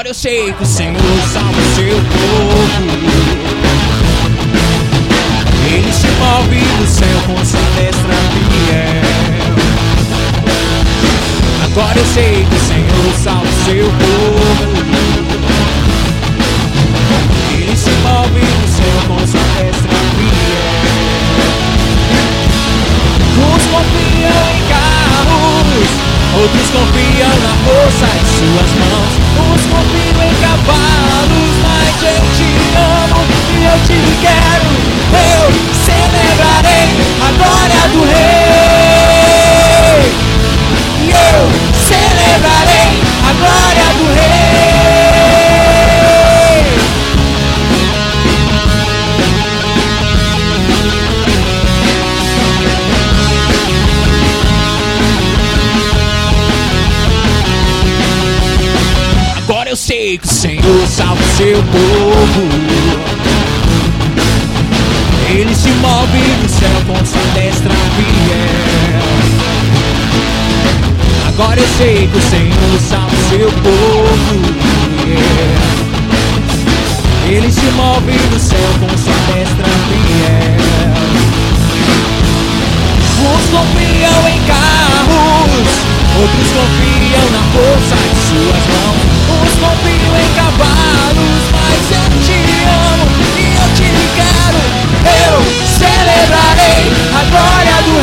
Agora eu sei que o Senhor salva o seu povo. Ele se move do céu com sua destra fiel. Agora eu sei que o Senhor salva o seu povo. Ele se move do céu com sua destra fiel. Uns confiam em carros, outros confiam na força de suas mãos. Uns confiam em cavalos, mas eu te amo e eu te quero. Eu celebrarei a glória do Rei. Eu celebrarei a glória do Rei. Agora eu sei que o Senhor salva o seu povo. Ele se move no céu com sua destra fiel. Agora eu sei que o Senhor salva o seu povo. Ele se move no céu com sua destra fiel. Uns confiam em carros, outros confiam na força de suas mãos. Uns confiam em cavalos, mas eu te amo e eu te quero. Eu celebrarei a glória do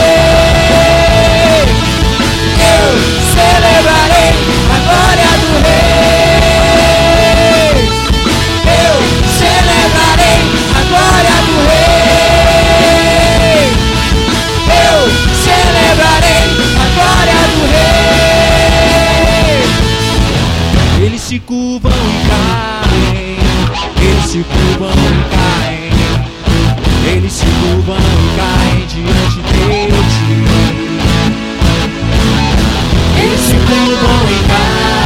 Rei. Eu celebrarei a glória do Rei. Eu celebrarei a glória do Rei. Eu celebrarei a glória do Rei. Eles se curvam e caem. Eles se curvam e caem. Eles se curvam e caem diante de ti. Eles se curvam e caem.